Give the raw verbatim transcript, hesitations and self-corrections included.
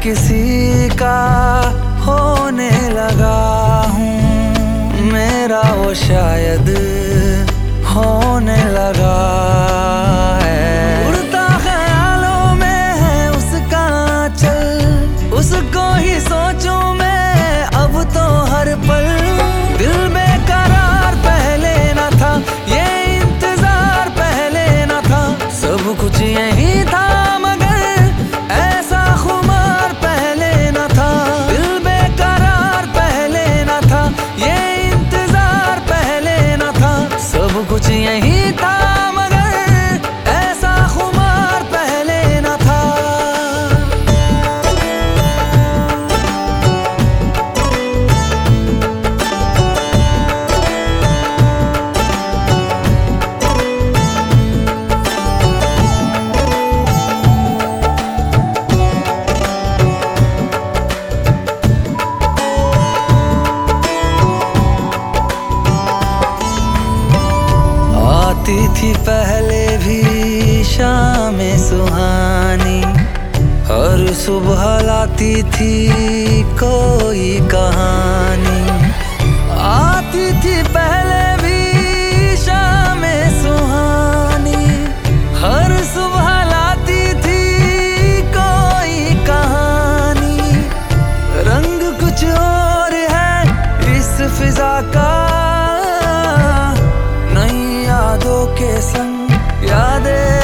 किसी का होने लगा हूँ, मेरा वो शायद होने लगा है। उड़ता ख्यालों में है उसका चल, उसको ही सोचूं मैं अब तो हर पल। दिल बेकरार पहले न था, ये इंतजार पहले न था, सब कुछ यही था मगर ऐसा खुमार पहले न था। दिल बेकरार पहले न था, ये इंतजार पहले न था, सब कुछ यही था मगर ऐसा खुमार पहले न था। आती थी पहले भी शाम सुहानी, हर सुबह लाती थी कोई कहानी। आती थी पहले भी शाम सुहानी, हर सुबह लाती थी कोई कहानी। रंग कुछ और है इस फिजा का, यादों के संग यादें